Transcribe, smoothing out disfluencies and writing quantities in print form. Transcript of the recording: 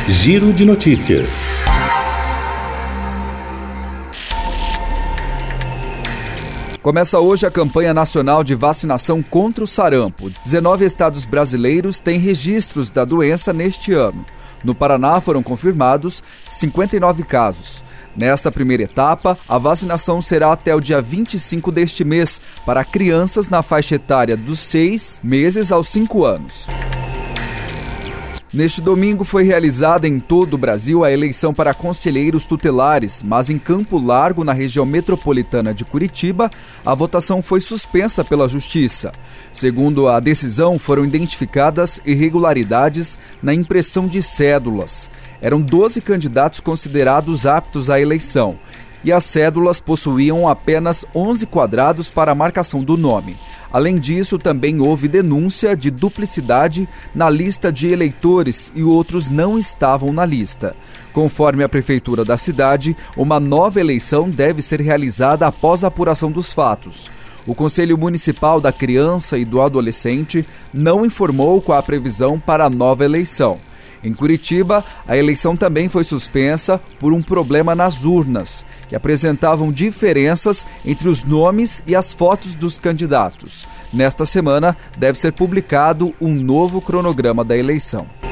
Giro de Notícias. Começa hoje a campanha nacional de vacinação contra o sarampo. 19 estados brasileiros têm registros da doença neste ano. No Paraná foram confirmados 59 casos. Nesta primeira etapa, a vacinação será até o dia 25 deste mês para crianças na faixa etária dos 6 meses aos 5 anos. Neste domingo foi realizada em todo o Brasil a eleição para conselheiros tutelares, mas em Campo Largo, na região metropolitana de Curitiba, a votação foi suspensa pela Justiça. Segundo a decisão, foram identificadas irregularidades na impressão de cédulas. Eram 12 candidatos considerados aptos à eleição, e as cédulas possuíam apenas 11 quadrados para a marcação do nome. Além disso, também houve denúncia de duplicidade na lista de eleitores e outros não estavam na lista. Conforme a prefeitura da cidade, uma nova eleição deve ser realizada após a apuração dos fatos. O Conselho Municipal da Criança e do Adolescente não informou qual a previsão para a nova eleição. Em Curitiba, a eleição também foi suspensa por um problema nas urnas, que apresentavam diferenças entre os nomes e as fotos dos candidatos. Nesta semana, deve ser publicado um novo cronograma da eleição.